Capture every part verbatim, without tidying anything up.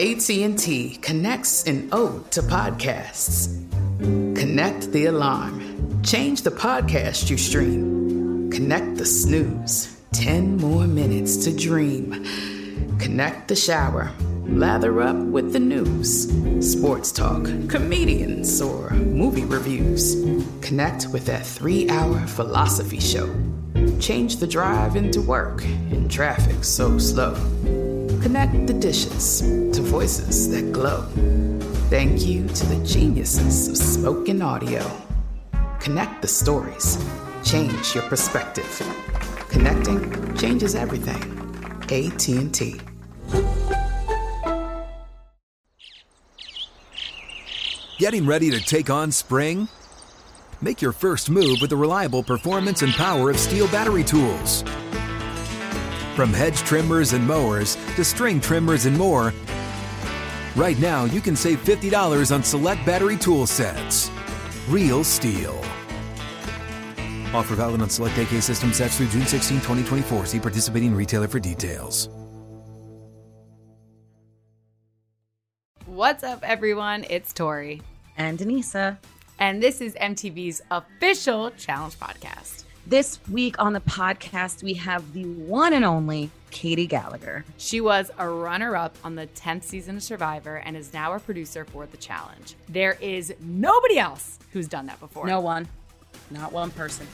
A T and T connects an ode to podcasts. Connect the alarm. Change the podcast you stream. Connect the snooze. Ten more minutes to dream. Connect the shower. Lather up with the news. Sports talk, comedians, or movie reviews. Connect with that three-hour philosophy show. Change the drive into work in traffic so slow. Connect the dishes to voices that glow. Thank you to the geniuses of spoken audio. Connect the stories. Change your perspective. Connecting changes everything. A T and T. Getting ready to take on spring? Make your first move with the reliable performance and power of Steel battery tools. From hedge trimmers and mowers to string trimmers and more, right now you can save fifty dollars on select battery tool sets. Real Steel. Offer valid on select A K system sets through June sixteenth, twenty twenty-four. See participating retailer for details. What's up, everyone? It's Tori. And Denisa. And this is M T V's official Challenge podcast. This week on the podcast, we have the one and only Katie Gallagher. She was a runner-up on the tenth season of Survivor and is now a producer for The Challenge. There is nobody else who's done that before. No one. Not one person.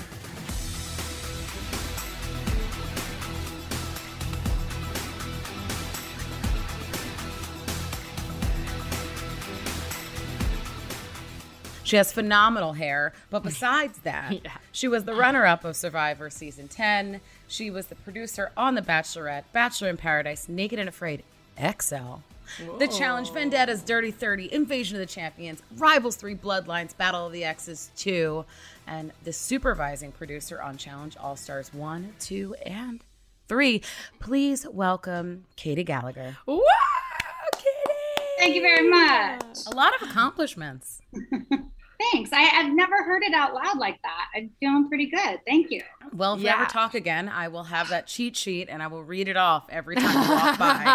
She has phenomenal hair, but besides that, yeah. She was the runner-up of Survivor Season ten. She was the producer on The Bachelorette, Bachelor in Paradise, Naked and Afraid, X L, Whoa. The Challenge, Vendettas, Dirty thirty, Invasion of the Champions, Rivals three, Bloodlines, Battle of the Exes two, and the supervising producer on Challenge All-Stars one, two, and three. Please welcome Katie Gallagher. Wow, Katie! Thank you very much. A lot of accomplishments. Thanks. I, I've never heard it out loud like that. I'm feeling pretty good. Thank you. Well, if yeah. we ever talk again, I will have that cheat sheet and I will read it off every time you walk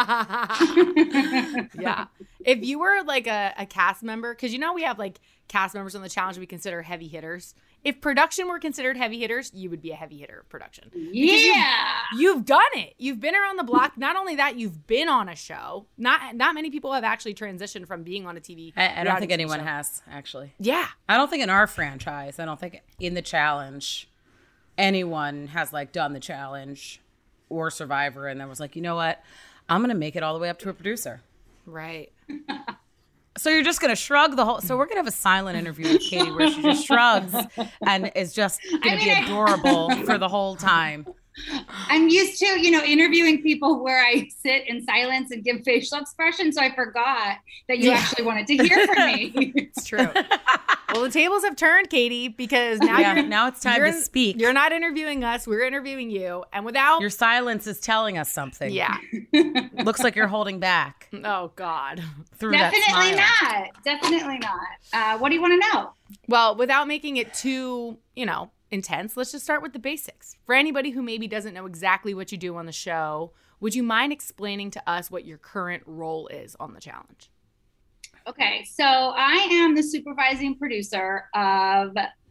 by. Yeah. If you were like a, a cast member, because you know we have like cast members on The Challenge we consider heavy hitters. If production were considered heavy hitters, you would be a heavy hitter of production. Yeah. You've, you've done it. You've been around the block. Not only that, you've been on a show. Not not many people have actually transitioned from being on a T V. I, I don't think anyone show. has, actually. Yeah. I don't think in our franchise, I don't think in The Challenge, anyone has like done The Challenge or Survivor and then was like, you know what? I'm going to make it all the way up to a producer. Right. So you're just going to shrug the whole... So we're going to have a silent interview with Katie where she just shrugs and is just going to be adorable for the whole time. I'm used to, you know, interviewing people where I sit in silence and give facial expressions, so I forgot that you yeah. actually wanted to hear from me. It's true. Well, the tables have turned, Katie, because now yeah, you're now it's time to speak. You're not interviewing us; we're interviewing you, and without your silence is telling us something. Yeah, looks like you're holding back. Oh God, through definitely that not. Definitely not. Uh, what do you want to know? Well, without making it too, you know, intense, let's just start with the basics. For anybody who maybe doesn't know exactly what you do on the show, would you mind explaining to us what your current role is on The Challenge? Okay, so I am the supervising producer of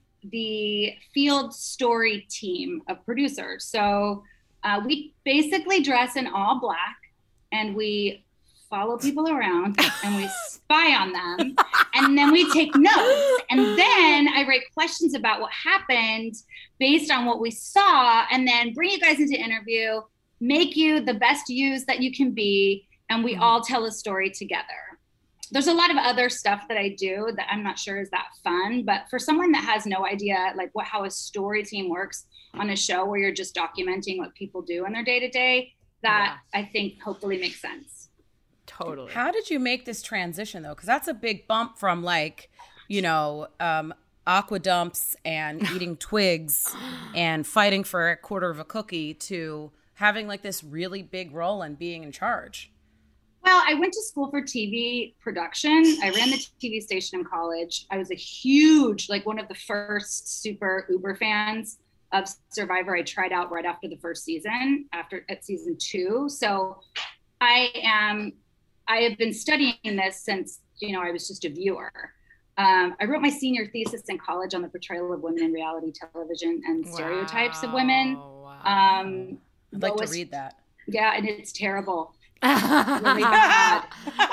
the field story team of producers. So uh, we basically dress in all black and we follow people around and we spy on them. And then we take notes. And then I write questions about what happened based on what we saw, and then bring you guys into interview, make you the best yous that you can be, and we all tell a story together. There's a lot of other stuff that I do that I'm not sure is that fun, but for someone that has no idea like what how a story team works on a show where you're just documenting what people do in their day-to-day, that yeah. I think hopefully makes sense. Totally. How did you make this transition though? Because that's a big bump from like, you know, um, aqua dumps and eating twigs and fighting for a quarter of a cookie to having like this really big role and being in charge. Well, I went to school for T V production. I ran the T V station in college. I was a huge, like one of the first super uber fans of Survivor. I tried out right after the first season, after at season two. So I am I have been studying this since, you know, I was just a viewer. Um, I wrote my senior thesis in college on the portrayal of women in reality television and stereotypes wow. of women. Wow. Um, I'd like lowest, to read that. Yeah, and it's terrible. Really bad.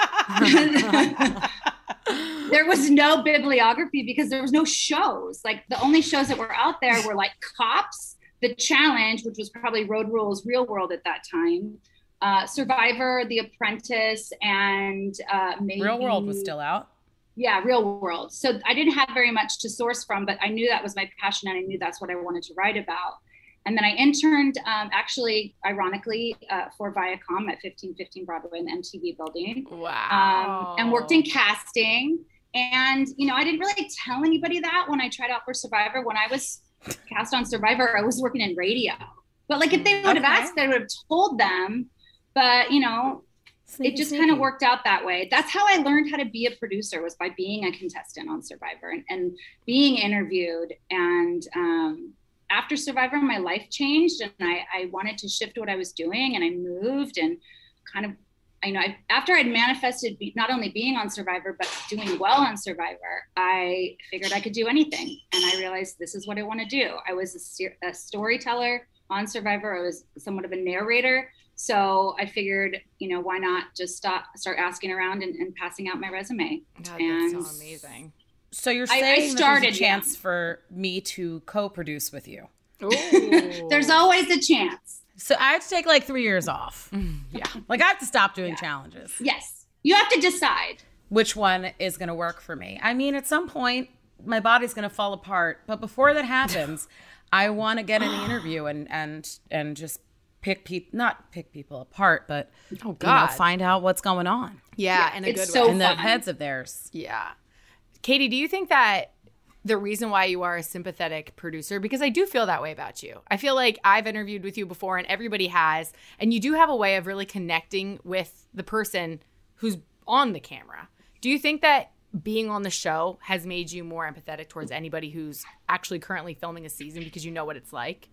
There was no bibliography because there was no shows. Like the only shows that were out there were like Cops, The Challenge, which was probably Road Rules, Real World at that time, uh, Survivor, The Apprentice, and uh, maybe Real World was still out. Yeah, Real World. So I didn't have very much to source from, but I knew that was my passion and I knew that's what I wanted to write about. And then I interned, um, actually, ironically, uh, for Viacom at fifteen fifteen Broadway in the M T V building. Wow. Um, and worked in casting. And, you know, I didn't really tell anybody that when I tried out for Survivor. When I was cast on Survivor, I was working in radio. But like if they would have okay. asked, I would have told them. But, you know, sneaky, it just kind of worked out that way. That's how I learned how to be a producer, was by being a contestant on Survivor and, and being interviewed. And um, after Survivor, my life changed and I, I wanted to shift what I was doing, and I moved and kind of, I know, I, after I'd manifested be, not only being on Survivor, but doing well on Survivor, I figured I could do anything. And I realized this is what I want to do. I was a, a storyteller on Survivor. I was somewhat of a narrator. So I figured, you know, why not just stop, start asking around and, and passing out my resume. God, and that's so amazing. So you're saying I, I started, that there's a chance yeah. for me to co-produce with you? There's always a chance. So I have to take like three years off. Mm, yeah. Like I have to stop doing yeah. challenges. Yes. You have to decide which one is going to work for me. I mean, at some point, my body's going to fall apart. But before that happens, I want to get in the interview and and and just pick people, not pick people apart, but oh God, you know, find out what's going on. Yeah, yeah in a it's good so way. In the heads of theirs. Yeah. Katie, do you think that the reason why you are a sympathetic producer, because I do feel that way about you. I feel like I've interviewed with you before and everybody has, and you do have a way of really connecting with the person who's on the camera. Do you think that being on the show has made you more empathetic towards anybody who's actually currently filming a season because you know what it's like?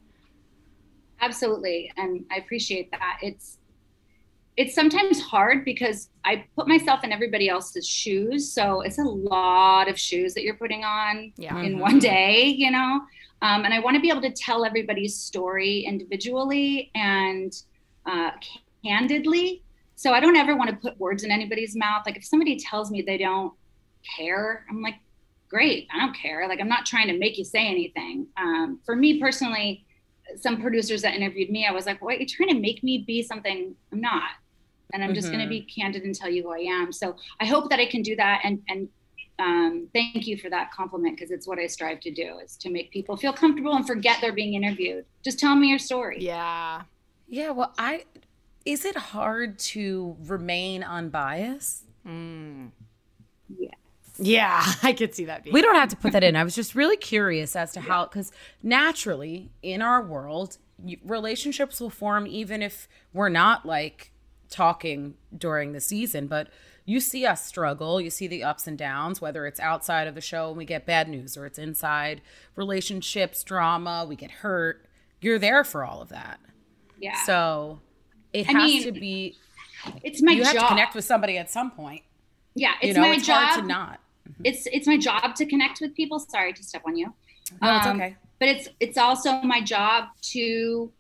Absolutely. And I appreciate that. It's It's sometimes hard because I put myself in everybody else's shoes. So it's a lot of shoes that you're putting on yeah. in mm-hmm. one day, you know? Um, and I want to be able to tell everybody's story individually and uh, candidly. So I don't ever want to put words in anybody's mouth. Like if somebody tells me they don't care, I'm like, great, I don't care. Like I'm not trying to make you say anything. Um, for me personally, some producers that interviewed me, I was like, what, you're trying to make me be something I'm not. And I'm just mm-hmm. going to be candid and tell you who I am. So I hope that I can do that. And, and um, thank you for that compliment, because it's what I strive to do, is to make people feel comfortable and forget they're being interviewed. Just tell me your story. Yeah. Yeah. Well, I, is it hard to remain unbiased? Mm. Yeah. Yeah, I could see that being. We don't have to put that in. I was just really curious as to how, because naturally in our world, you, relationships will form even if we're not like talking during the season, but you see us struggle, you see the ups and downs, whether it's outside of the show and we get bad news, or it's inside relationships, drama, we get hurt. You're there for all of that. Yeah. So it I has mean, to be, it's my you job. have to connect with somebody at some point. Yeah, it's you know, my it's job. hard to not. It's it's my job to connect with people. Sorry to step on you. No, it's um, okay. But it's it's also my job to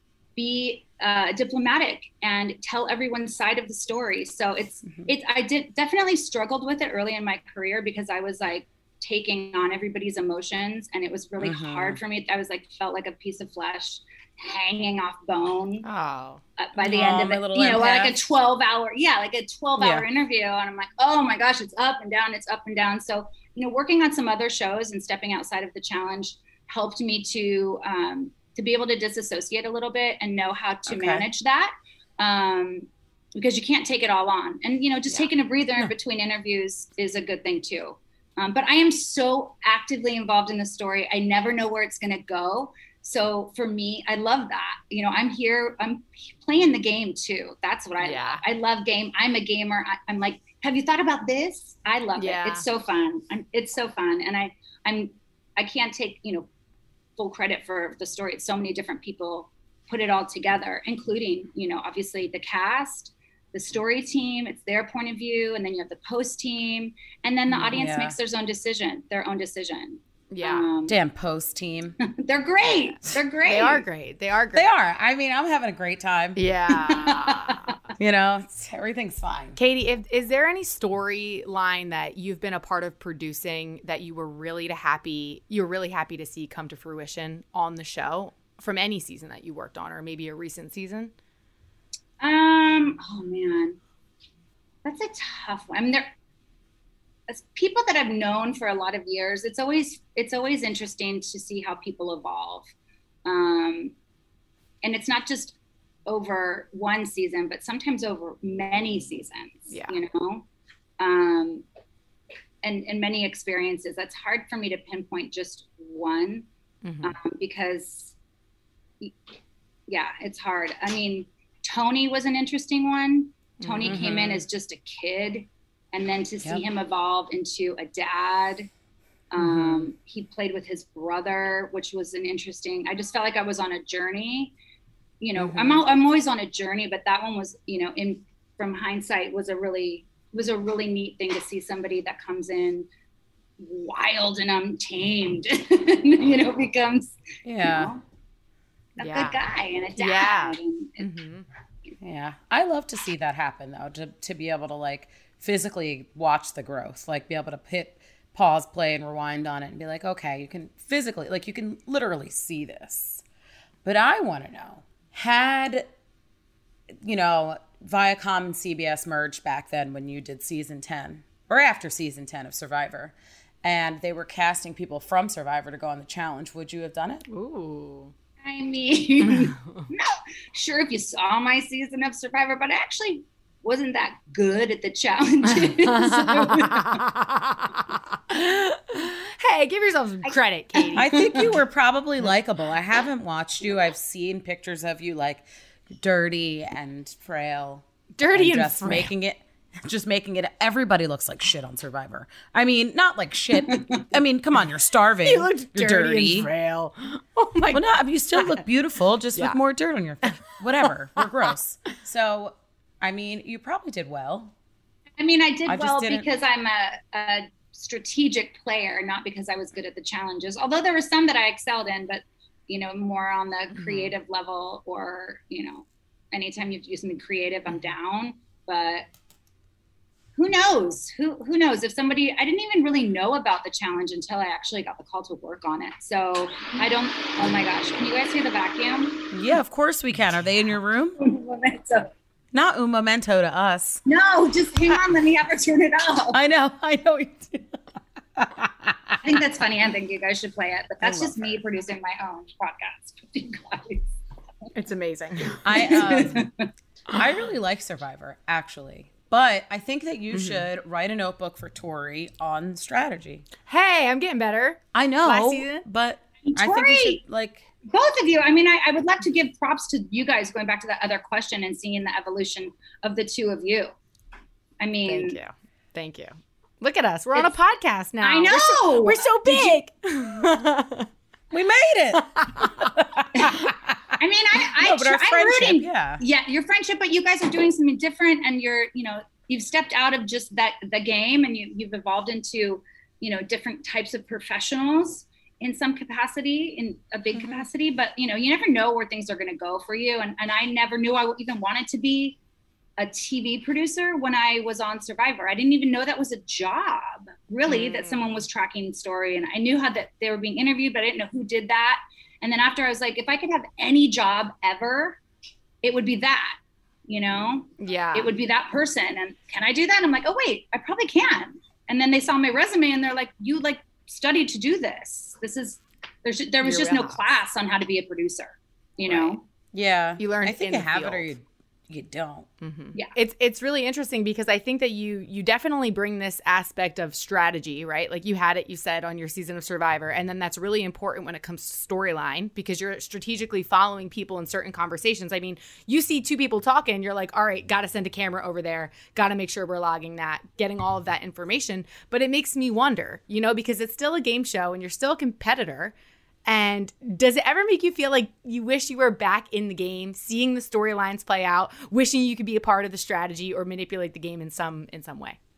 be uh, diplomatic and tell everyone's side of the story. So it's mm-hmm. it's I did definitely struggled with it early in my career, because I was like taking on everybody's emotions, and it was really mm-hmm. hard for me. I was like felt like a piece of flesh hanging off bone. Oh. Uh, by the oh, end of it, you know, impact. like a twelve hour, yeah, like a twelve hour Yeah. interview. And I'm like, oh my gosh, it's up and down, it's up and down. So, you know, working on some other shows and stepping outside of the challenge helped me to, um, to be able to disassociate a little bit and know how to Okay. manage that. Um, because you can't take it all on. And, you know, just Yeah. taking a breather No. in between interviews is a good thing too. Um, but I am so actively involved in the story. I never know where it's going to go. So for me, I love that. You know, I'm here, I'm playing the game too. That's what I Yeah. love. I love game. I'm a gamer. I, I'm like, have you thought about this? I love Yeah. it. It's so fun. I'm, it's so fun. And I, I'm, I can't take, you know, full credit for the story. It's so many different people put it all together, including, you know, obviously the cast, the the story team, it's their point of view, and then you have the post team, and then the audience Yeah. makes their own decision, their own decision. Yeah. Um, Damn post team. they're great. They're great. They are great. They are great. They are. I mean, I'm having a great time. Yeah. You know, it's, everything's fine. Katie, if, is there any storyline that you've been a part of producing that you were really to happy, you were really happy to see come to fruition on the show from any season that you worked on, or maybe a recent season? Um. Oh man, that's a tough one. I mean, there as people that I've known for a lot of years. It's always it's always interesting to see how people evolve, um, and it's not just over one season, but sometimes over many seasons. Yeah. You know, um, and and many experiences. That's hard for me to pinpoint just one, Mm-hmm. um, because yeah, it's hard. I mean, Tony was an interesting one. Tony Mm-hmm. came in as just a kid, and then to see Yep. him evolve into a dad. Um, Mm-hmm. He played with his brother, which was an interesting. I just felt like I was on a journey. You know, Mm-hmm. I'm al- I'm always on a journey, but that one was, you know, in from hindsight, was a really was a really neat thing to see somebody that comes in wild and untamed, you know, becomes Yeah. you know, a Yeah. good guy and a dad. Yeah. And it- Mm-hmm. Yeah. I love to see that happen though, to to be able to like physically watch the growth, like be able to hit pause, play, and rewind on it and be like, okay, you can physically, like you can literally see this. But I want to know, had, you know, Viacom and C B S merged back then when you did season ten or after season ten of Survivor, and they were casting people from Survivor to go on the challenge, would you have done it? Ooh. I mean, no, sure, if you saw my season of Survivor, but I actually wasn't that good at the challenges. Hey, give yourself some credit, Katie. I think you were probably likable. I haven't watched you. I've seen pictures of you like dirty and frail. Dirty and just frail. making it just making it everybody looks like shit on Survivor. I mean, not like shit. I mean, come on, you're starving. You looked you're dirty, dirty. and frail. Oh my Well, no, I mean, you still look beautiful, just Yeah. with more dirt on your face. Whatever. We're gross. So, I mean, you probably did well. I mean, I did I just well didn't- because I'm a, a strategic player, not because I was good at the challenges. Although there were some that I excelled in, but you know, more on the Mm-hmm. creative level, or you know, anytime you have to do something creative, I'm down. But who knows? Who who knows? If somebody, I didn't even really know about the challenge until I actually got the call to work on it. So I don't. Oh my gosh! Can you guys hear the vacuum? Yeah, of course we can. Are they in your room? So, Not un momento to us. no, just hang on. Let me have to turn it off. I know. I know. You do. I think that's funny. I think you guys should play it, but that's I love just me producing my own podcast with you guys. It's amazing. I um, I really like Survivor, actually. But I think that you should write a notebook for Tori on strategy. Hey, I'm getting better. I know, Last season? but I think Tori! you should, like, Both of you. I mean, I, I would love to give props to you guys going back to that other question and seeing the evolution of the two of you. I mean, Thank you. Thank you. Look at us. We're on a It's- podcast now. I know. We're so, we're so big. we made it. I mean, I, I No, but our try- I'm friendship, rooting. yeah. Yeah, your friendship, but you guys are doing something different, and you're, you know, you've stepped out of just that the game, and you you've evolved into, you know, different types of professionals in some capacity, in a big Mm-hmm. capacity. But you know, you never know where things are going to go for you. And and I never knew I even wanted to be a T V producer when I was on Survivor. I didn't even know that was a job, really, Mm. that someone was tracking story. And I knew how that they were being interviewed, but I didn't know who did that. And then after I was like, if I could have any job ever, it would be that, you know, Yeah. it would be that person. And can I do that? And I'm like, oh, wait, I probably can. And then they saw my resume and they're like, you like studied to do this. This is, there's, there was Your just no wheelhouse. class on how to be a producer, you know? Right. Yeah. You learned I think in you the have field. it or you, you don't. Yeah. It's it's really interesting because I think that you you definitely bring this aspect of strategy, right? Like you had it, you said, on your season of Survivor, and then that's really important when it comes to storyline because you're strategically following people in certain conversations. I mean, you see two people talking, you're like, all right, got to send a camera over there, got to make sure we're logging that, getting all of that information. But it makes me wonder, you know, because it's still a game show and you're still a competitor. And does it ever make you feel like you wish you were back in the game, seeing the storylines play out, wishing you could be a part of the strategy or manipulate the game in some in some way?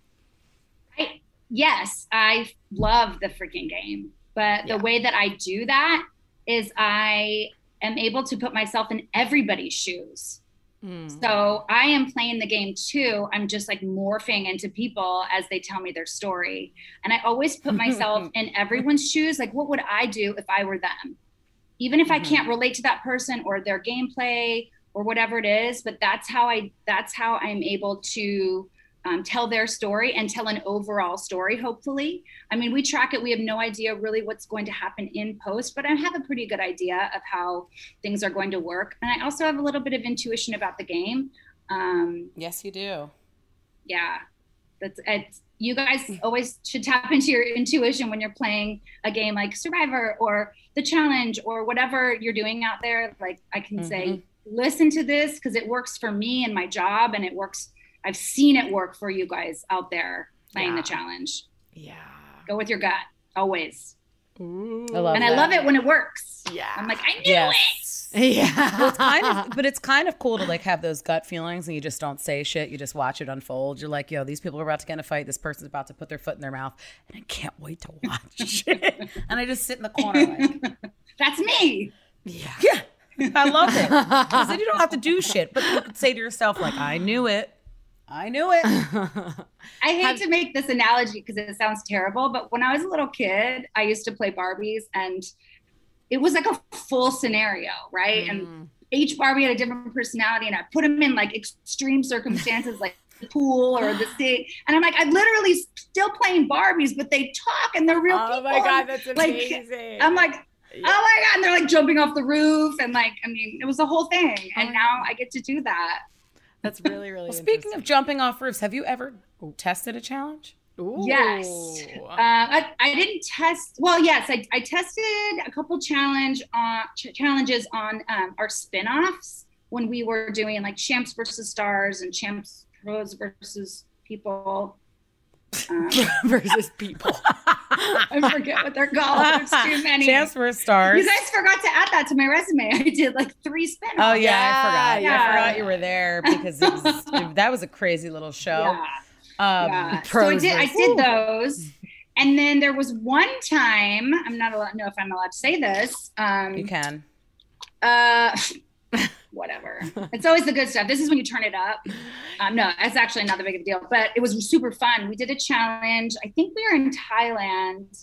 I, yes, I love the freaking game. But the yeah. way that I do that is I am able to put myself in everybody's shoes. Mm. So I am playing the game too. I'm just like morphing into people as they tell me their story. And I always put myself in everyone's shoes. Like, what would I do if I were them? Even if mm-hmm. I can't relate to that person or their gameplay or whatever it is, but that's how I, that's how I'm able to um, tell their story and tell an overall story, hopefully. I mean, we track it. We have no idea really what's going to happen in post, but I have a pretty good idea of how things are going to work. And I also have a little bit of intuition about the game. Um, yes, you do. Yeah. That's it's, you guys always should tap into your intuition when you're playing a game like Survivor or The Challenge or whatever you're doing out there. Like I can mm-hmm. say, listen to this because it works for me and my job, and it works. I've seen it work for you guys out there playing yeah. the challenge. Yeah. Go with your gut, always. Ooh, I love and that. I love it when it works. Yeah. I'm like, I knew yes. it. Yeah. Well, it's kind of, but it's kind of cool to like have those gut feelings and you just don't say shit. You just watch it unfold. You're like, yo, these people are about to get in a fight. This person's about to put their foot in their mouth. And I can't wait to watch it. And I just sit in the corner like. That's me. Yeah. Yeah. I love it. Because then you don't have to do shit. But you could say to yourself, like, I knew it. I knew it. I hate Have, to make this analogy because it sounds terrible, but when I was a little kid, I used to play Barbies, and it was like a full scenario, right? Mm. And each Barbie had a different personality, and I put them in like extreme circumstances, like the pool or the sea. And I'm like, I'm literally still playing Barbies, but they talk and they're real oh people. Oh my God, that's amazing. Like, I'm like, yeah. oh my God. And they're like jumping off the roof. And like, I mean, it was a whole thing. And now I get to do that. That's really, really well, speaking of jumping off roofs, have you ever tested a challenge? Ooh. Yes. Uh, I, I didn't test. Well, yes, I, I tested a couple challenge uh, ch- challenges on um, our spinoffs when we were doing like Champs versus Stars and Champs Pros versus People. Um, versus People. I forget what they're called. There's too many. Champs versus Stars. You guys forgot to add that to my resume. I did like three spinoffs. Oh yeah, yeah I forgot. Yeah. I forgot yeah. you were there because it was, that was a crazy little show. Yeah. Um, yeah. So I did. I did those, and then there was one time. I'm not allowed. Know if I'm allowed to say this. Um, you can. Uh, whatever. It's always the good stuff. This is when you turn it up. Um, no, it's actually not that big of a deal, but it was super fun. We did a challenge. I think we were in Thailand,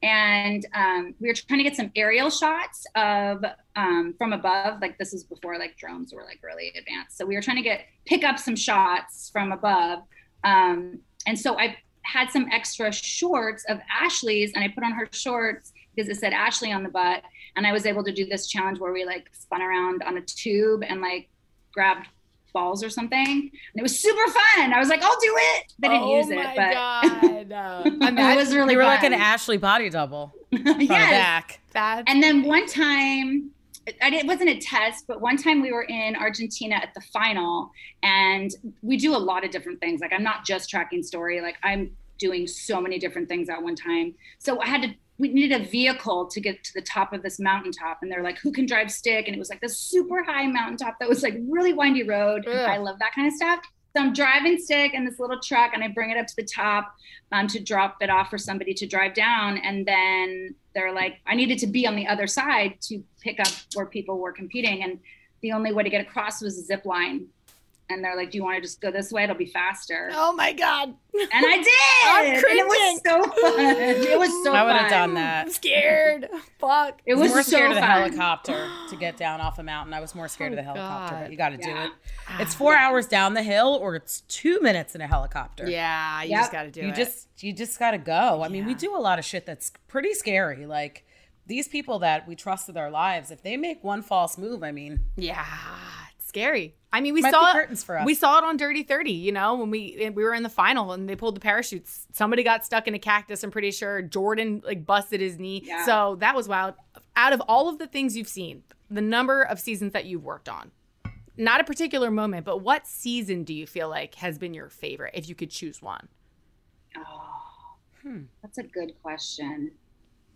and um, we were trying to get some aerial shots of um, from above. Like this is before like drones were like really advanced. So we were trying to get pick up some shots from above. Um, and so I had some extra shorts of Ashley's, and I put on her shorts because it said Ashley on the butt. And I was able to do this challenge where we like spun around on a tube and like grabbed balls or something. And it was super fun. I was like, I'll do it. They didn't oh use it, but God. uh, it was really You were fun. Like an Ashley body double. Yes. Back. That's and then one time, I didn't, it wasn't a test, but one time we were in Argentina at the final, and we do a lot of different things. Like I'm not just tracking story. Like I'm doing so many different things at one time. So I had to, we needed a vehicle to get to the top of this mountaintop. And they're like, who can drive stick? And it was like this super high mountaintop that was like really windy road. And I love that kind of stuff. So I'm driving stick in this little truck, and I bring it up to the top um, to drop it off for somebody to drive down. And then they're like, I needed to be on the other side to pick up where people were competing. And the only way to get across was a zip line. And they're like, do you want to just go this way? It'll be faster. Oh my God. And I did. I'm and it was so fun. It was so I would fun. have done that. I'm scared. Fuck. It I was, was more so scared of the fun. helicopter to get down off a mountain. I was more scared Oh, of the helicopter, God. but you got to Yeah. do it. It's four Yeah. hours down the hill, or it's two minutes in a helicopter. Yeah, you Yep. just got to do you it. just you just got to go. I mean, we Yeah. do a lot of shit that's pretty scary. Like these people that we trust with our lives, if they make one false move, I mean, Yeah, it's scary. I mean, we Might saw be it. curtains for us. We saw it on Dirty thirty. You know, when we we were in the final and they pulled the parachutes. Somebody got stuck in a cactus. I'm pretty sure Jordan like busted his knee. Yeah. So that was wild. Out of all of the things you've seen, the number of seasons that you've worked on, not a particular moment, but what season do you feel like has been your favorite, if you could choose one? Oh, hmm. That's a good question.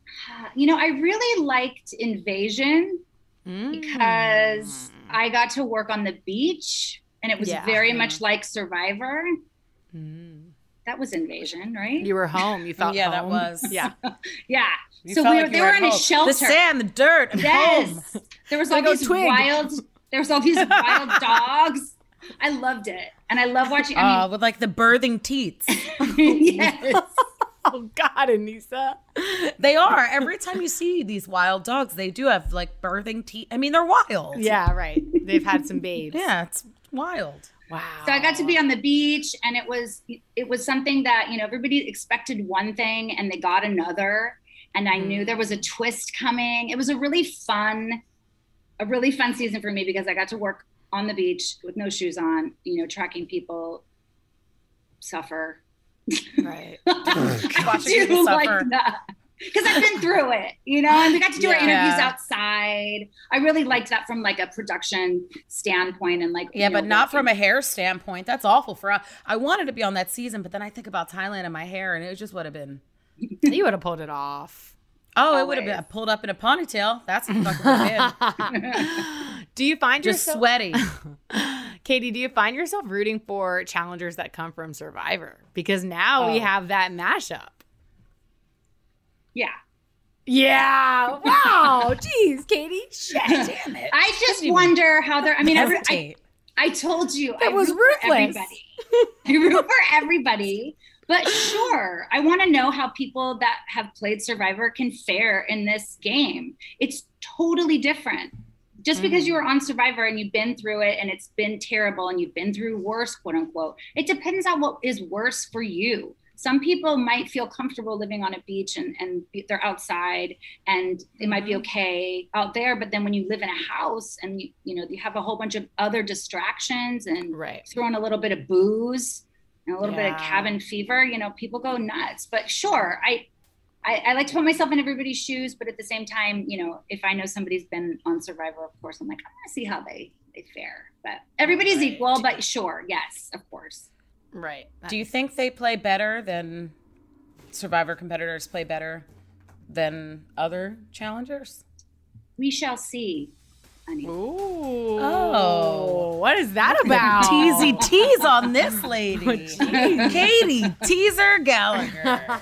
You know, I really liked Invasion mm. because I got to work on the beach and it was yeah. very yeah. much like Survivor. Mm. That was Invasion, right? You were home. You felt yeah, home. that was. Yeah. yeah. You so we were, like they were, were in home. a shelter. The sand, the dirt, and yes. home. There was all like these wild, there was all these wild dogs. I loved it. And I love watching. I mean, uh, with like the birthing teats. yes. Oh God, Anissa. They are. Every time you see these wild dogs, they do have like birthing teeth. I mean, they're wild. Yeah, right. They've had some babes. Yeah, it's wild. Wow. So I got to be on the beach and it was it was something that, you know, everybody expected one thing and they got another. And I mm. knew there was a twist coming. It was a really fun, a really fun season for me because I got to work on the beach with no shoes on, you know, tracking people suffer. Right. I do like that. Because I've been through it, you know, and we got to do yeah. our interviews outside. I really liked that from like a production standpoint and like yeah, you know, but not working. from a hair standpoint. That's awful for us. I wanted to be on that season, but then I think about Thailand and my hair, and it just would have been. You would have pulled it off. Oh, Always. It would have been pulled up in a ponytail. That's what fucking would been. Do you find just yourself sweaty? Katie, do you find yourself rooting for challengers that come from Survivor? Because now oh. we have that mashup. Yeah. Yeah. Wow. Jeez, Katie. Shit. Damn it. I just wonder how they're. I mean, I, I, I told you that I was root ruthless. For everybody. I root for everybody. But sure, I want to know how people that have played Survivor can fare in this game. It's totally different. Just because you were on Survivor and you've been through it and it's been terrible and you've been through worse, quote unquote, it depends on what is worse for you. Some people might feel comfortable living on a beach and, and they're outside and it might be okay out there. But then when you live in a house and you, you know, you have a whole bunch of other distractions and right. throw in a little bit of booze and a little yeah. bit of cabin fever, you know, people go nuts. But sure, I, I, I like to put myself in everybody's shoes, but at the same time, you know, if I know somebody's been on Survivor, of course, I'm like, I want to see how they, they fare. But everybody's right. equal, but sure, yes, of course. Right. Do you think they play better than Survivor competitors play better than other challengers? We shall see. Honey. Ooh. Oh. What is that about? Teasy tease on this lady. Katie Teaser Gallagher.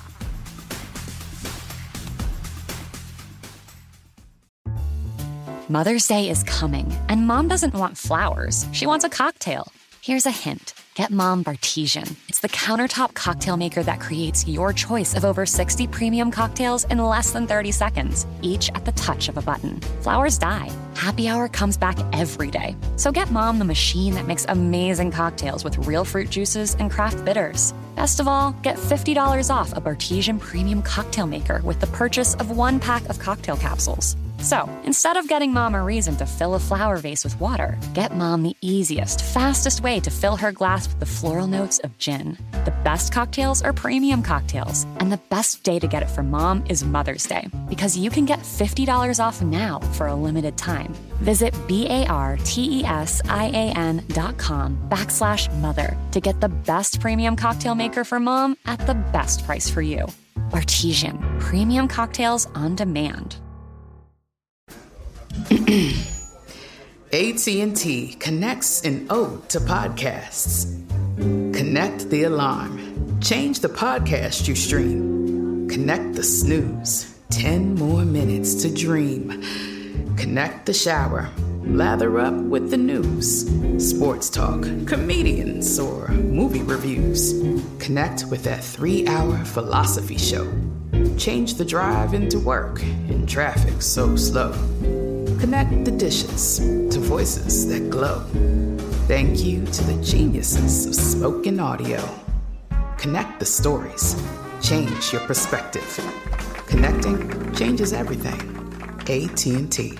Mother's Day is coming, and Mom doesn't want flowers. She wants a cocktail. Here's a hint. Get Mom Bartesian. It's the countertop cocktail maker that creates your choice of over sixty premium cocktails in less than thirty seconds, each at the touch of a button. Flowers die. Happy Hour comes back every day. So get Mom the machine that makes amazing cocktails with real fruit juices and craft bitters. Best of all, get fifty dollars off a Bartesian premium cocktail maker with the purchase of one pack of cocktail capsules. So, instead of getting Mom a reason to fill a flower vase with water, get Mom the easiest, fastest way to fill her glass with the floral notes of gin. The best cocktails are premium cocktails, and the best day to get it for Mom is Mother's Day, because you can get fifty dollars off now for a limited time. Visit B-A-R-T-E-S-I-A-N dot com backslash mother to get the best premium cocktail maker for Mom at the best price for you. Bartesian, premium cocktails on demand. A T and T connects an ode to podcasts. Connect the alarm. Change the podcast you stream. Connect the snooze. Ten more minutes to dream. Connect the shower. Lather up with the news. Sports talk, comedians, or movie reviews. Connect with that three-hour philosophy show. Change the drive into work in traffic so slow. Connect the dishes to voices that glow. Thank you to the geniuses of spoken audio. Connect the stories. Change your perspective. Connecting changes everything. A T and T.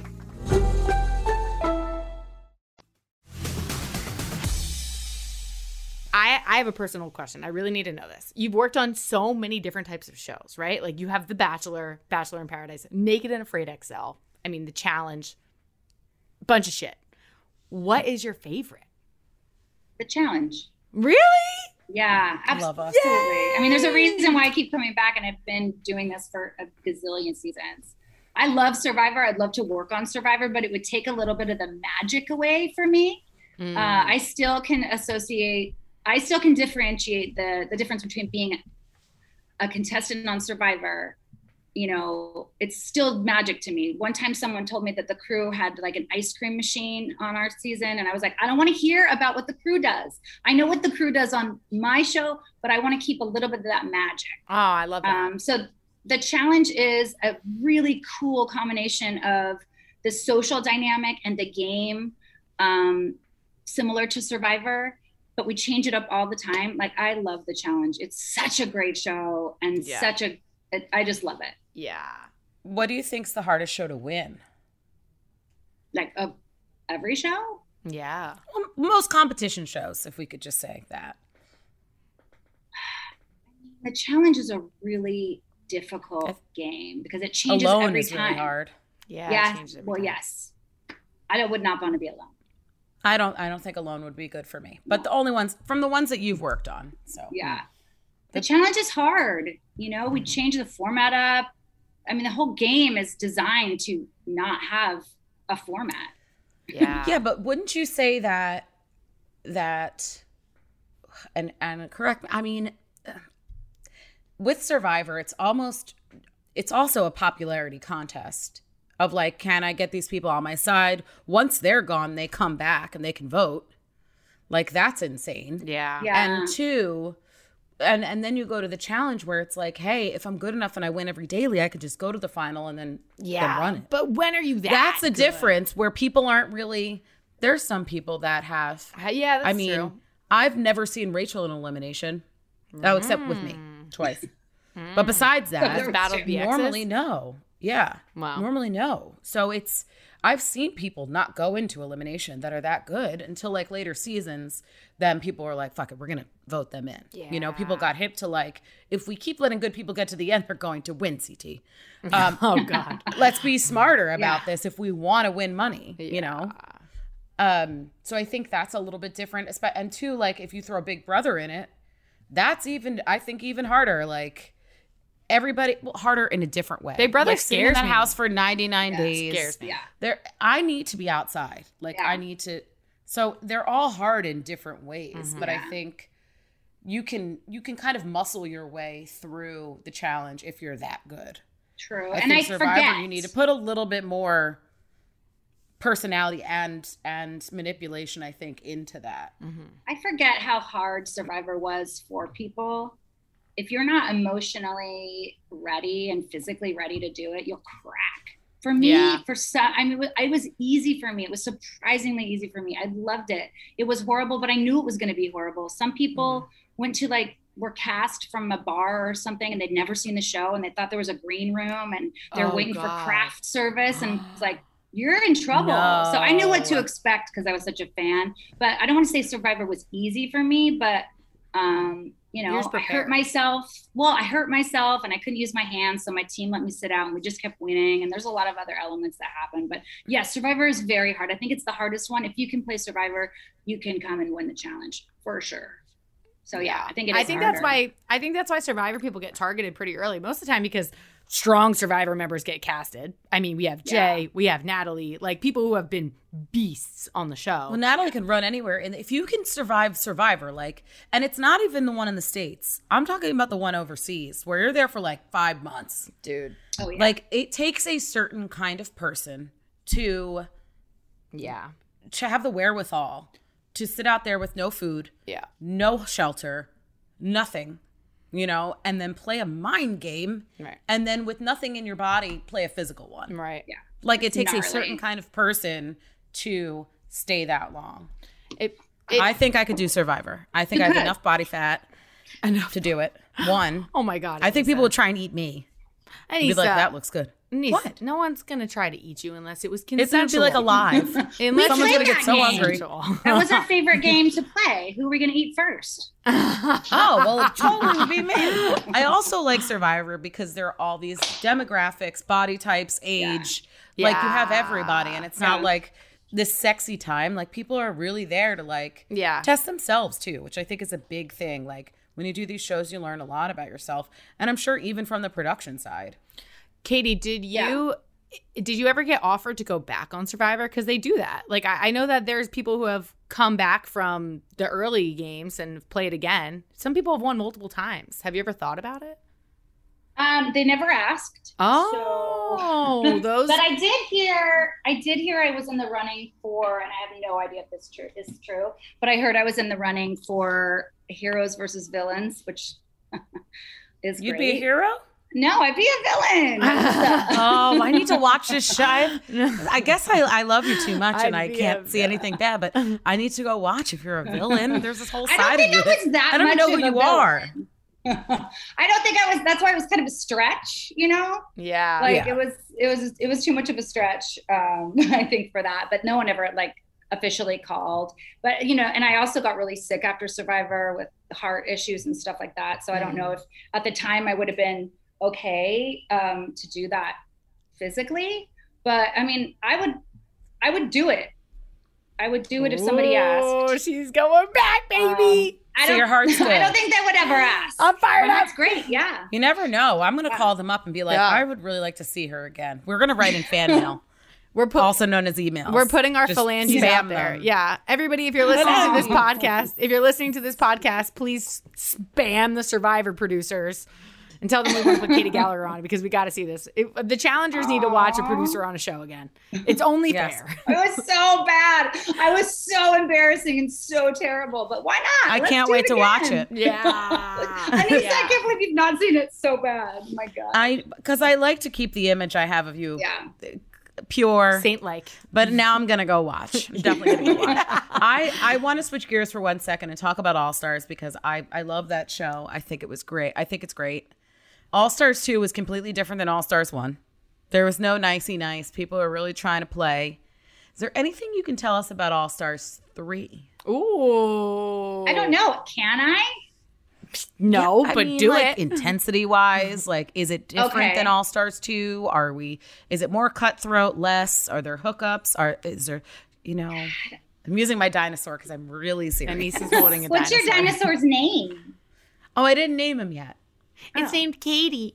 I, I have a personal question. I really need to know this. You've worked on so many different types of shows, right? Like you have The Bachelor, Bachelor in Paradise, Naked and Afraid X L. I mean, The Challenge, bunch of shit. What is your favorite? The Challenge. Really? Yeah, absolutely. Love us. Absolutely. I mean, there's a reason why I keep coming back, and I've been doing this for a gazillion seasons. I love Survivor. I'd love to work on Survivor, but it would take a little bit of the magic away for me. Mm. Uh, I still can associate, I still can differentiate the, the difference between being a contestant on Survivor. You know, it's still magic to me. One time someone told me that the crew had like an ice cream machine on our season. And I was like, I don't want to hear about what the crew does. I know what the crew does on my show, but I want to keep a little bit of that magic. Oh, I love that. Um, so the challenge is a really cool combination of the social dynamic and the game, um, similar to Survivor, but we change it up all the time. Like, I love the challenge. It's such a great show and yeah. such a, I just love it. Yeah. What do you think's the hardest show to win? Like of every show? Yeah. Well, most competition shows, if we could just say that. The challenge is a really difficult game because it changes alone every is time. Really hard. Yeah. Yeah. Well, time. yes. I would not want to be alone. I don't. I don't think alone would be good for me. But no. the only ones from the ones that you've worked on. So yeah, the, the challenge is hard. You know, we change the format up. I mean, the whole game is designed to not have a format. Yeah. Yeah, but wouldn't you say that that and and correct me. I mean, with Survivor, it's almost it's also a popularity contest. Of like, can I get these people on my side? Once they're gone, they come back and they can vote. Like, that's insane. Yeah. yeah. And two, and, and then you go to the challenge where it's like, hey, if I'm good enough and I win every daily, I could just go to the final and then, yeah. then run it. But when are you that That's the good? difference where people aren't really, there's some people that have. Uh, yeah, that's I mean, true. I've never seen Rachel in elimination. Mm. Oh, except with me, twice. Mm. But besides that, Battle of the normally Exes? no. Yeah. Wow. Normally, no. So it's, I've seen people not go into elimination that are that good until like later seasons. Then people are like, fuck it, we're going to vote them in. Yeah. You know, people got hip to like, if we keep letting good people get to the end, they're going to win, C T. Um, oh, God. Let's be smarter about yeah. this if we want to win money, yeah. you know? Um, so I think that's a little bit different. And two, like if you throw Big Brother in it, that's even, I think even harder. Like, everybody well, harder in a different way. Big Brother like scares in that me. house for ninety-nine yeah, days. Scares me. Yeah. There, I need to be outside. Like yeah. I need to. So they're all hard in different ways, mm-hmm. but yeah. I think you can you can kind of muscle your way through the challenge if you're that good. True, I and think I Survivor, forget you need to put a little bit more personality and and manipulation, I think, into that. Mm-hmm. I forget how hard Survivor was for people. If you're not emotionally ready and physically ready to do it, you'll crack. For me, yeah. for some, I mean, it was easy for me. It was surprisingly easy for me. I loved it. It was horrible, but I knew it was going to be horrible. Some people mm-hmm. went to like, were cast from a bar or something and they'd never seen the show and they thought there was a green room and they're oh, waiting God. for craft service. And it's like, you're in trouble. No. So I knew what to expect because I was such a fan, but I don't want to say Survivor was easy for me, but um, you know, I hurt myself. Well, I hurt myself and I couldn't use my hands. So my team let me sit out and we just kept winning. And there's a lot of other elements that happen. But yeah, Survivor is very hard. I think it's the hardest one. If you can play Survivor, you can come and win the challenge for sure. So yeah, I think it is I think harder. that's why I think that's why Survivor people get targeted pretty early most of the time because strong Survivor members get casted. I mean, we have Jay, yeah. we have Natalie, like people who have been beasts on the show. Well, Natalie can run anywhere. And if you can survive Survivor, like, and it's not even the one in the States. I'm talking about the one overseas where you're there for like five months. Dude. Oh, yeah. Like, it takes a certain kind of person to, yeah, to have the wherewithal to sit out there with no food, yeah, no shelter, nothing. You know, and then play a mind game, right. and then with nothing in your body, play a physical one. Right. Yeah. Like it takes Gnarly. a certain kind of person to stay that long. It, it, I think I could do Survivor. I think I have enough body fat enough to do it. One. Oh my God. I think people would try and eat me. And be like, that looks good. Nisa, what? No one's going to try to eat you unless it was It's consensual. going to be like alive. Unless someone's going to get so game. hungry. That was our favorite game to play. Who are we going to eat first? Oh, well, it totally would be me. I also like Survivor because there are all these demographics, body types, age. Yeah. Like you have everybody, and it's not Yeah. like this sexy time. Like, people are really there to like Yeah. test themselves too, which I think is a big thing. Like, when you do these shows, you learn a lot about yourself, and I'm sure even from the production side. Katie, did you did you ever get offered to go back on Survivor? Because they do that. Like, I, I know that there's people who have come back from the early games and played again. Some people have won multiple times. Have you ever thought about it? Um, they never asked. Oh, so. those. But I did hear, I did hear I was in the running for, and I have no idea if this true is true, but I heard I was in the running for Heroes versus Villains, which is You'd great. be a hero? No, I'd be a villain. Oh, I need to watch this show. I, I guess I, I love you too much, and I'd I be can't a see anything bad. But I need to go watch if you're a villain. There's this whole I side don't think of you. I was that I don't much know of who a you villain. are. I don't think I was. That's why it was kind of a stretch, you know. Yeah. Like Yeah. it was, it was, it was too much of a stretch. Um, I think for that, but no one ever like officially called. But you know, and I also got really sick after Survivor with heart issues and stuff like that. So I don't know if at the time I would have been okay um, to do that physically. But I mean, I would, I would do it. I would do it if somebody asked. Oh, she's going back, baby. Um, I So don't, your heart's good. I don't think they would ever ask. I'm fired Well, up. That's great. Yeah. You never know. I'm going to call them up and be like, Yeah. I would really like to see her again. We're going to write in fan mail, We're put, also known as emails. We're putting our Just phalanges spam out there. them. Yeah. Everybody, if you're listening to this podcast, if you're listening to this podcast, please spam the Survivor producers and tell them we want to put Katie Gallagher on it because we got to see this. It, the challengers need to watch a producer on a show again. It's only Yes. fair. It was so bad. I was so embarrassing and so terrible. But why not? I Let's can't do wait it to watch again. it. Yeah. Anissa, Yeah. I can't believe you've not seen it. So bad. Oh my God. I because I like to keep the image I have of you yeah. pure. Saint like. But now I'm gonna go watch. I'm definitely gonna go watch. I, I want to switch gears for one second and talk about All Stars because I, I love that show. I think it was great. I think it's great. All Stars two was completely different than All Stars one. There was no nicey nice. People are really trying to play. Is there anything you can tell us about All Stars three? Ooh. I don't know. Can I? No, I but mean, do like, it. intensity wise, like, is it different Okay. than All Stars two? Are we, is it more cutthroat, less? Are there hookups? Are, is there, you know, I'm using my dinosaur because I'm really serious. Anissa's holding a What's dinosaur. your dinosaur's name? Oh, I didn't name him yet. It's named Katie.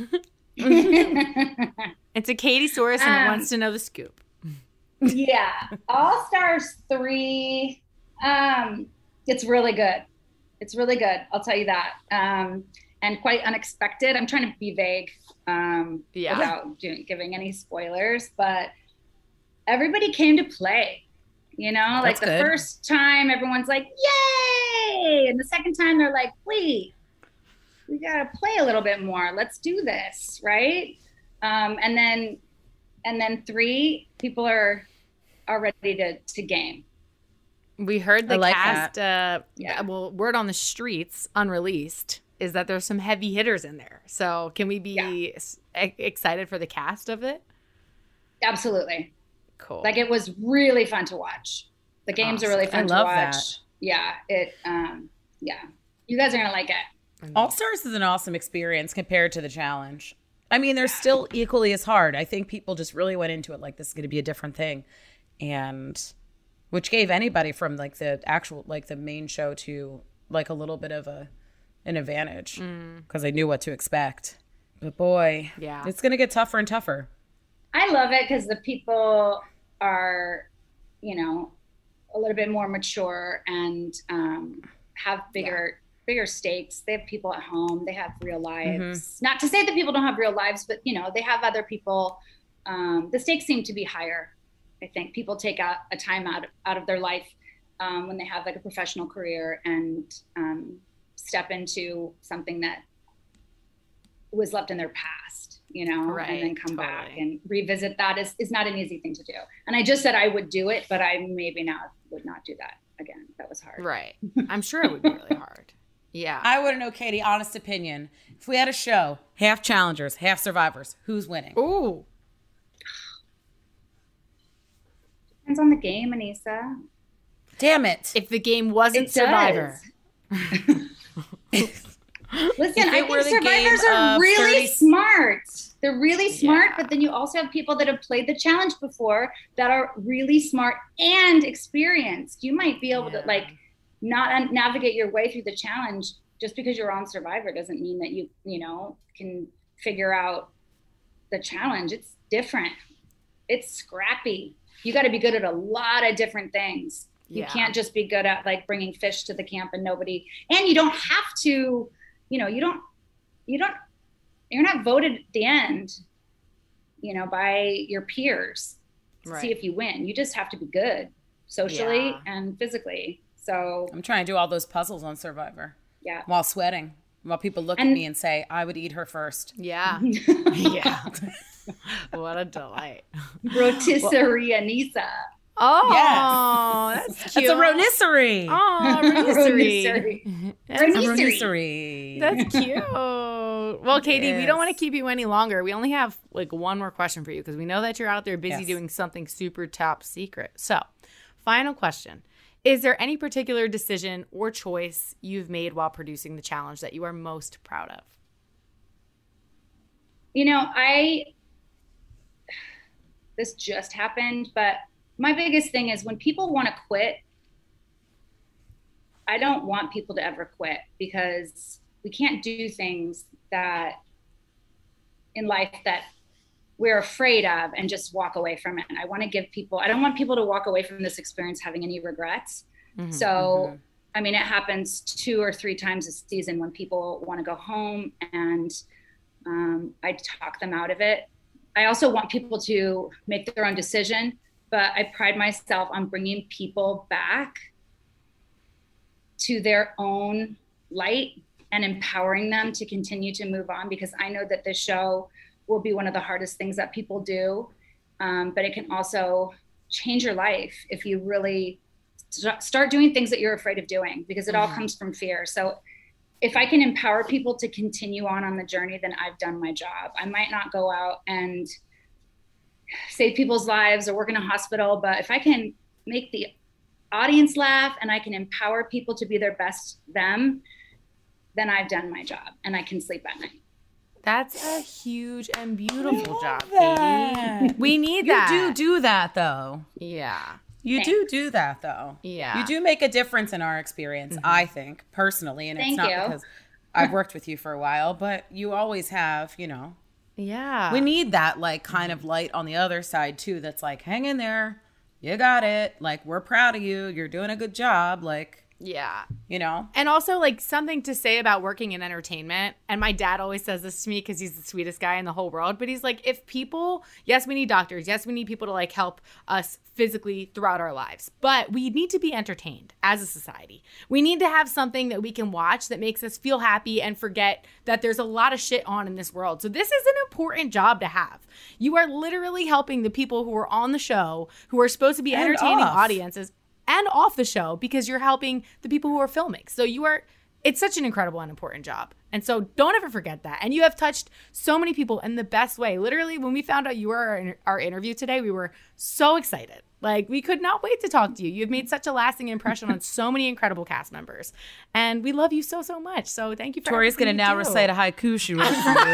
It's a Katie Saurus and it Um, wants to know the scoop. Yeah. All Stars three. Um, it's really good. It's really good. I'll tell you that. Um, and quite unexpected. I'm trying to be vague um, Yeah. without doing, giving any spoilers, but everybody came to play. You know, like That's the good. first time everyone's like, yay. And the second time they're like, wait, we got to play a little bit more. Let's do this. Right. Um, and then, and then three people are, are ready to, to game. We heard the I like cast, uh, Yeah. well, word on the streets, unreleased, is that there's some heavy hitters in there. So can we be Yeah. s- e- excited for the cast of it? Absolutely. Cool. Like it was really fun to watch. The games are really I fun to love watch. that. Yeah. It, um, yeah. You guys are going to like it. All Stars is an awesome experience compared to the challenge. I mean, they're still equally as hard. I think people just really went into it like this is going to be a different thing. And which gave anybody from like the actual, like the main show to like a little bit of a, an advantage because they knew what to expect. But boy, Yeah. it's going to get tougher and tougher. I love it because the people are, you know, a little bit more mature and um, have bigger bigger stakes. They have people at home. They have real lives. Not to say that people don't have real lives, but you know, they have other people. Um, the stakes seem to be higher. I think people take out a time out out of their life um, when they have like a professional career and um, step into something that was left in their past, you know, Right, and then come back totally. and revisit that is, is not an easy thing to do. And I just said I would do it, but I maybe now would not do that again. That was hard. Right. I'm sure it would be really hard. Yeah. I want to know, Katie, honest opinion. If we had a show, half challengers, half survivors, who's winning? Ooh. Depends on the game, Anissa. Damn it. If the game wasn't It Survivor. Listen, I think survivors are really thirty smart. They're really smart, yeah. But then you also have people that have played the challenge before that are really smart and experienced. You might be able yeah. to like not navigate your way through the challenge. Just because you're on Survivor doesn't mean that you, you know, can figure out the challenge. It's different. It's scrappy. You got to be good at a lot of different things. You yeah. can't just be good at like bringing fish to the camp and nobody, and you don't have to, you know, you don't, you don't, you're not voted at the end, you know, by your peers to right. see if you win. You just have to be good socially yeah. and physically. So I'm trying to do all those puzzles on Survivor. Yeah. While sweating, while people look and, at me and say, I would eat her first. Yeah. yeah. What a delight. Rotisserie Anissa. Oh, yes. That's cute. It's a rotisserie. Oh, rotisserie. That's a rotisserie. That's cute. Well, Katie, yes. we don't want to keep you any longer. We only have like one more question for you because we know that you're out there busy yes. doing something super top secret. So, final question. Is there any particular decision or choice you've made while producing the challenge that you are most proud of? You know, I, this just happened, but my biggest thing is when people want to quit, I don't want people to ever quit because we can't do things that in life that we're afraid of and just walk away from it. And I want to give people, I don't want people to walk away from this experience having any regrets. Mm-hmm, so, mm-hmm. I mean, it happens two or three times a season when people want to go home and um, I talk them out of it. I also want people to make their own decision, but I pride myself on bringing people back to their own light and empowering them to continue to move on, because I know that this show will be one of the hardest things that people do. Um, but it can also change your life if you really st- start doing things that you're afraid of doing, because it mm-hmm. all comes from fear. So if I can empower people to continue on on the journey, then I've done my job. I might not go out and save people's lives or work in a hospital, but if I can make the audience laugh and I can empower people to be their best them, then I've done my job and I can sleep at night. That's a huge and beautiful job, Katie. We need that. You do do that, though. Yeah. You Thanks. do do that, though. Yeah. You do make a difference in our experience, mm-hmm. I think, personally. And Thank it's not you. because I've worked with you for a while, but you always have, you know. Yeah. We need that, like, kind of light on the other side, too, that's like, hang in there. You got it. Like, we're proud of you. You're doing a good job. Like, yeah. You know? And also, like, something to say about working in entertainment. And my dad always says this to me because he's the sweetest guy in the whole world. But he's like, if people, yes, we need doctors. Yes, we need people to, like, help us physically throughout our lives. But we need to be entertained as a society. We need to have something that we can watch that makes us feel happy and forget that there's a lot of shit on in this world. So this is an important job to have. You are literally helping the people who are on the show, who are supposed to be and entertaining off. audiences, and off the show, because you're helping the people who are filming. So you are, it's such an incredible and important job. And so don't ever forget that. And you have touched so many people in the best way. Literally, when we found out you were our, our interview today, we were so excited. Like, we could not wait to talk to you. You've made such a lasting impression on so many incredible cast members. And we love you so, so much. So thank you for Tori's going to now do. recite a haiku she wrote for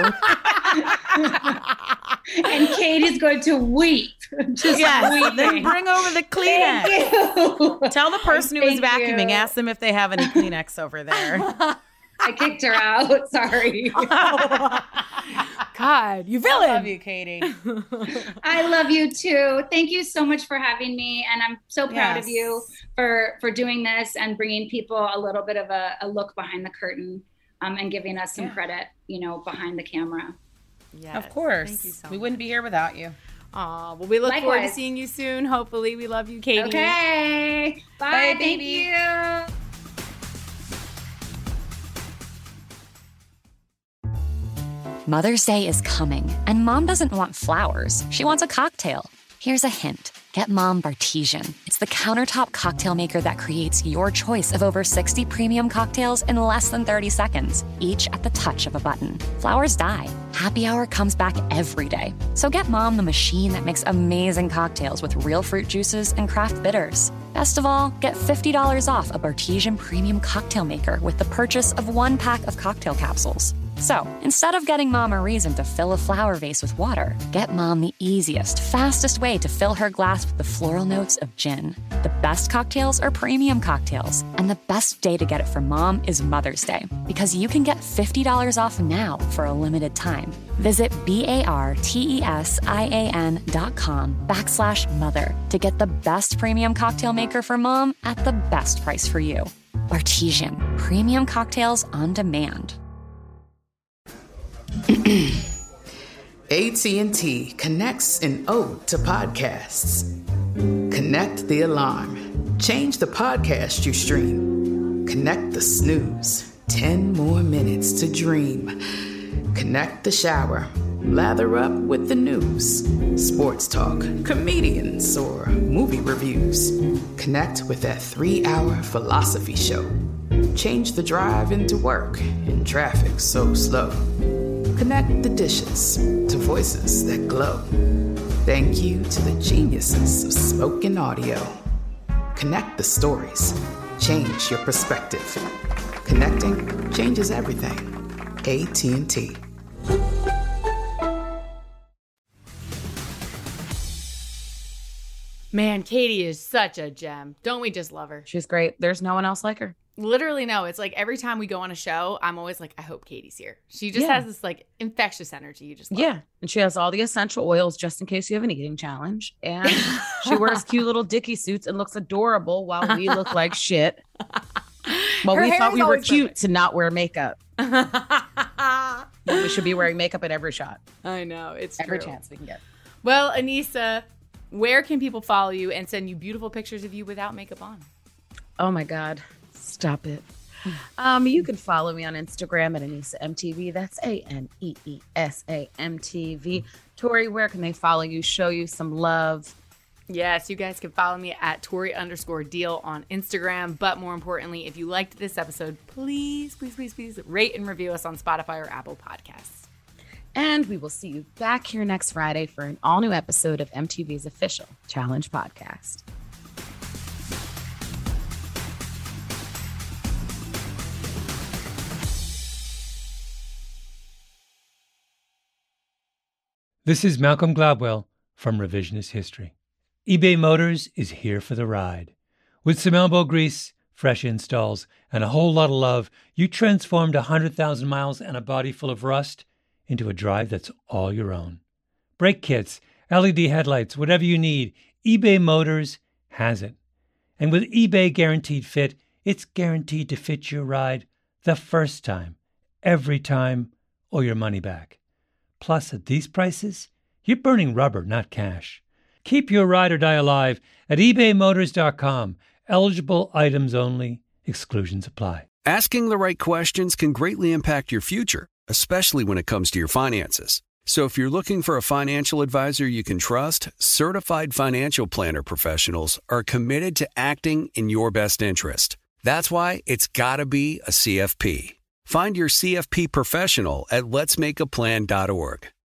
you. And Katie's going to weep. Just yes, weeping. Then bring over the Kleenex. Thank you. Tell the person who was Thank vacuuming, you. ask them if they have any Kleenex over there. I kicked her out. Sorry. God, you villain. I love you, Katie. I love you too. Thank you so much for having me. And I'm so proud Yes. of you for, for doing this and bringing people a little bit of a, a look behind the curtain um, and giving us some Yeah. credit, you know, behind the camera. Yes. Of course. Thank you so we much. wouldn't be here without you. Aw, well, we look forward to Likewise. seeing you soon. Hopefully. We love you, Katie. Okay. Bye. Bye, Thank baby. you. Mother's Day is coming, and Mom doesn't want flowers. She wants a cocktail. Here's a hint. Get Mom Bartesian. It's the the countertop cocktail maker that creates your choice of over sixty premium cocktails in less than thirty seconds, each at the touch of a button. Flowers die. Happy Hour comes back every day. So get Mom the machine that makes amazing cocktails with real fruit juices and craft bitters. Best of all, get fifty dollars off a Bartesian Premium Cocktail Maker with the purchase of one pack of cocktail capsules. So, instead of getting Mom a reason to fill a flower vase with water, get Mom the easiest, fastest way to fill her glass with the floral notes of gin. The best cocktails are premium cocktails, and the best day to get it for Mom is Mother's Day, because you can get fifty dollars off now for a limited time. Visit B-A-R-T-E-S-I-A-N dot com backslash mother to get the best premium cocktail maker for Mom at the best price for you. Bartesian, premium cocktails on demand. A T and T connects an ode to podcasts. Connect the alarm. Change the podcast you stream. Connect the snooze. Ten more minutes to dream. Connect the shower. Lather up with the news. Sports talk, comedians, or movie reviews. Connect with that three-hour philosophy show. Change the drive into work in traffic so slow. Connect the dishes to voices that glow. Thank you to the geniuses of spoken audio. Connect the stories. Change your perspective. Connecting changes everything. A T and T. Man, Katie is such a gem. Don't we just love her? She's great. There's no one else like her. Literally, no. It's like every time we go on a show, I'm always like, I hope Katie's here. She just Yeah. has this like infectious energy. You just love Yeah. her. And she has all the essential oils just in case you have an eating challenge. And she wears cute little Dickie suits and looks adorable while we look like shit. Well, Her we hair thought is we were always cute perfect. to not wear makeup. When we should be wearing makeup at every shot. I know. It's Every true. chance we can get. Well, Anissa, where can people follow you and send you beautiful pictures of you without makeup on? Oh my God. Stop it. Um, you can follow me on Instagram at Anissa M T V. That's A N E E S A M T V. Tori, where can they follow you, show you some love? Yes, you guys can follow me at Tori underscore deal on Instagram. But more importantly, if you liked this episode, please, please, please, please rate and review us on Spotify or Apple Podcasts. And we will see you back here next Friday for an all new episode of M T V's official Challenge podcast. This is Malcolm Gladwell from Revisionist History. eBay Motors is here for the ride. With some elbow grease, fresh installs, and a whole lot of love, you transformed one hundred thousand miles and a body full of rust into a drive that's all your own. Brake kits, L E D headlights, whatever you need, eBay Motors has it. And with eBay Guaranteed Fit, it's guaranteed to fit your ride the first time, every time, or your money back. Plus, at these prices, you're burning rubber, not cash. Keep your ride or die alive at ebay motors dot com. Eligible items only. Exclusions apply. Asking the right questions can greatly impact your future, especially when it comes to your finances. So if you're looking for a financial advisor you can trust, certified financial planner professionals are committed to acting in your best interest. That's why it's got to be a C F P. Find your C F P professional at lets make a plan dot org.